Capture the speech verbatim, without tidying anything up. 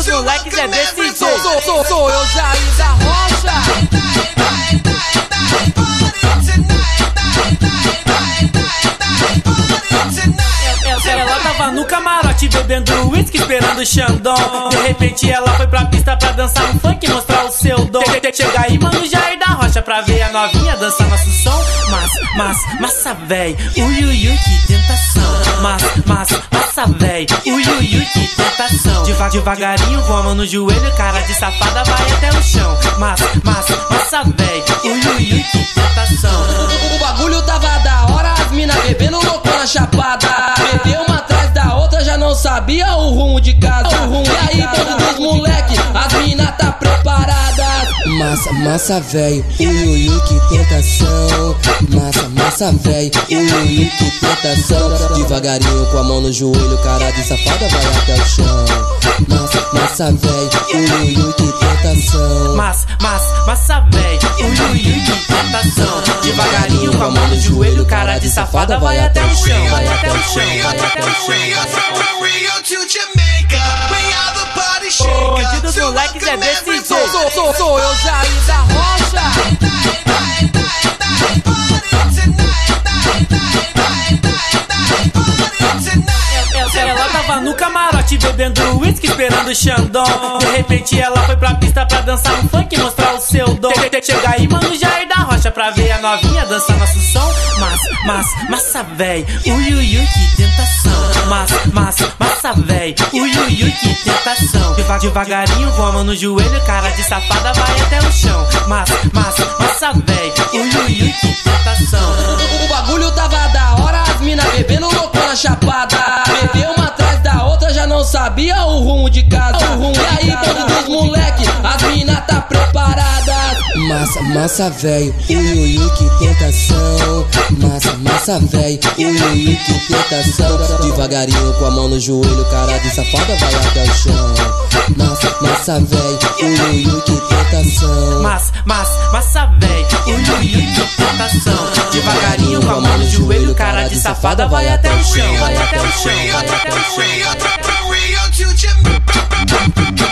dos moleques é desse jeito. Sou, sou, sou eu, Jair da Rocha. Ela tava no camarote bebendo whisky, esperando o Xandão. De repente ela foi pra pista pra dançar um funk e mostrar o seu dom. Chega aí, mano, Jair da Rocha, pra ver a novinha dançar nosso som. Mas, mas, massa véi, ui, ui, ui, que tentação. Mas, mas, massa véi, ui, ui, ui, que tentação. Deva, devagarinho, com a mão no joelho, cara de safada vai até o chão. Mas, mas, massa véi, ui, ui, ui, que tentação. O, o bagulho tava da hora, as mina bebendo louco na chapada. Bebeu uma atrás da outra, já não sabia o rumo de casa. O rumo. E aí, todos os moleque, as mina tá preparadas. Massa, massa véi, ui, ui, ui, que tentação. Massa, massa véi, ui, ui, ui, que tentação. Devagarinho, com a mão no joelho, cara de safada vai até o chão. Massa, massa véi, ui, ui, ui, que tentação. Mas, mas, massa véi, ui, ui, ui, que tentação. Devagarinho, com a mão no joelho, cara de safada vai até o chão. Vai até o chão, vai até o chão. O bonde dos moleques é desse jeito. Sou, sou, sou eu, Jair da Rocha. Ela tava no camarote bebendo whisky, esperando o Xandão. De repente ela foi pra pista pra dançar um funk e mostrar o seu dom. Chega aí, mano, Jair da Rocha, pra ver a novinha dançar nosso som. Mas, mas, massa véi, ui, ui, ui, que tentação. Mas, mas, massa véi, ui, ui, ui, que tentação. Deva, devagarinho, com a mão no joelho, cara de safada vai até o chão. Mas, mas, massa véi, ui, ui, ui, que tentação. O, o bagulho tava da hora, as mina bebendo louco na chapada. Bebeu uma atrás da outra, já não sabia o rumo de casa. O rumo. E aí, todos os moleque, as mina tá preparadas. Massa, massa véi, ui, ui, ui, que tentação. Massa, massa véi, ui, ui, ui, que tentação. Devagarinho, com a mão no joelho, cara de safada vai até o chão. Massa, massa véi, ui, ui, ui, que tentação. Mas, mas, massa véi, ui, ui, ui, que tentação. Devagarinho, com a mão no joelho, cara de safada vai até o chão. Vai até o chão, vai até o chão.